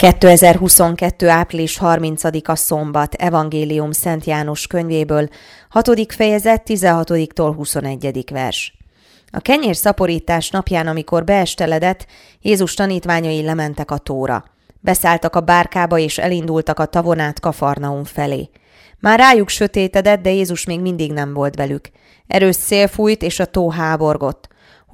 2022. április 30-a szombat, Evangélium Szent János könyvéből, 6. fejezet, 16-tól 21. vers. A kenyérszaporítás napján, amikor beesteledett, Jézus tanítványai lementek a tóra. Beszálltak a bárkába és elindultak a tavon át Kafarnaum felé. Már rájuk sötétedett, de Jézus még mindig nem volt velük. Erős szél fújt, és a tó háborgott.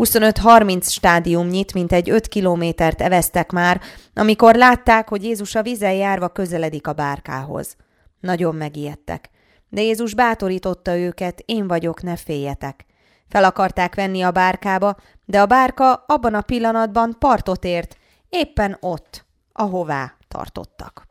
25-30 stádiumnyit, mintegy 5 kilométert eveztek már, amikor látták, hogy Jézus a vízen járva közeledik a bárkához. Nagyon megijedtek. De Jézus bátorította őket, én vagyok, ne féljetek. Fel akarták venni a bárkába, de a bárka abban a pillanatban partot ért, éppen ott, ahová tartottak.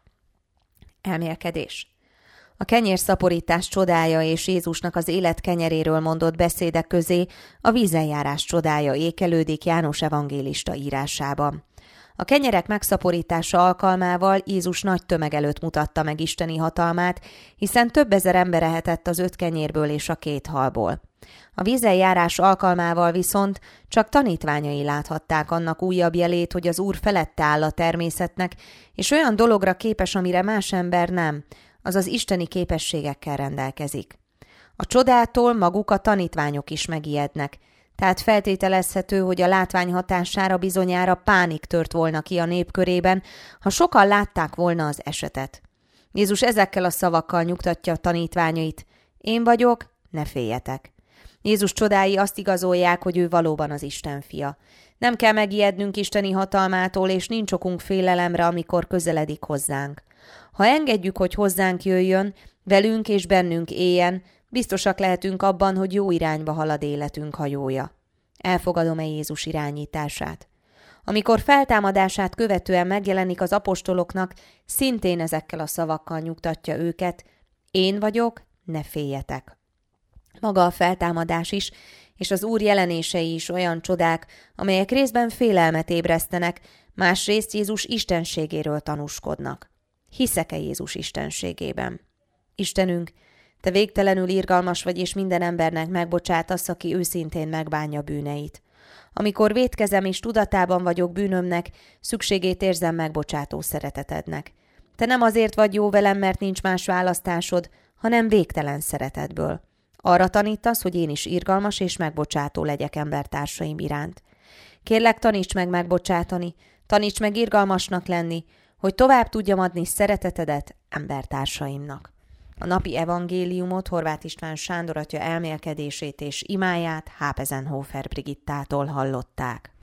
Elmélkedés. A kenyérszaporítás csodája és Jézusnak az élet kenyeréről mondott beszédek közé a vízenjárás csodája ékelődik János evangélista írásában. A kenyerek megszaporítása alkalmával Jézus nagy tömeg előtt mutatta meg isteni hatalmát, hiszen több ezer ember ehetett az 5 kenyérből és a 2 halból. A vízenjárás alkalmával viszont csak tanítványai láthatták annak újabb jelét, hogy az Úr felette áll a természetnek, és olyan dologra képes, amire más ember nem, azaz isteni képességekkel rendelkezik. A csodától maguk a tanítványok is megijednek, tehát feltételezhető, hogy a látvány hatására bizonyára pánik tört volna ki a nép körében, ha sokan látták volna az esetet. Jézus ezekkel a szavakkal nyugtatja a tanítványait: én vagyok, ne féljetek. Jézus csodái azt igazolják, hogy ő valóban az Isten fia. Nem kell megijednünk isteni hatalmától, és nincs okunk félelemre, amikor közeledik hozzánk. Ha engedjük, hogy hozzánk jöjjön, velünk és bennünk éljen, biztosak lehetünk abban, hogy jó irányba halad életünk hajója. Elfogadom-e Jézus irányítását? Amikor feltámadását követően megjelenik az apostoloknak, szintén ezekkel a szavakkal nyugtatja őket: én vagyok, ne féljetek. Maga a feltámadás is, és az Úr jelenései is olyan csodák, amelyek részben félelmet ébresztenek, másrészt Jézus istenségéről tanúskodnak. Hiszek-e Jézus istenségében? Istenünk, te végtelenül irgalmas vagy, és minden embernek megbocsátasz, aki őszintén megbánja bűneit. Amikor vétkezem és tudatában vagyok bűnömnek, szükségét érzem megbocsátó szeretetednek. Te nem azért vagy jó velem, mert nincs más választásod, hanem végtelen szeretetből. Arra tanítasz, hogy én is irgalmas és megbocsátó legyek embertársaim iránt. Kérlek, taníts meg megbocsátani, taníts meg irgalmasnak lenni, hogy tovább tudjam adni szeretetedet embertársaimnak. A napi evangéliumot Horváth István Sándor atya elmélkedését és imáját Hápezenhofer Brigittától hallották.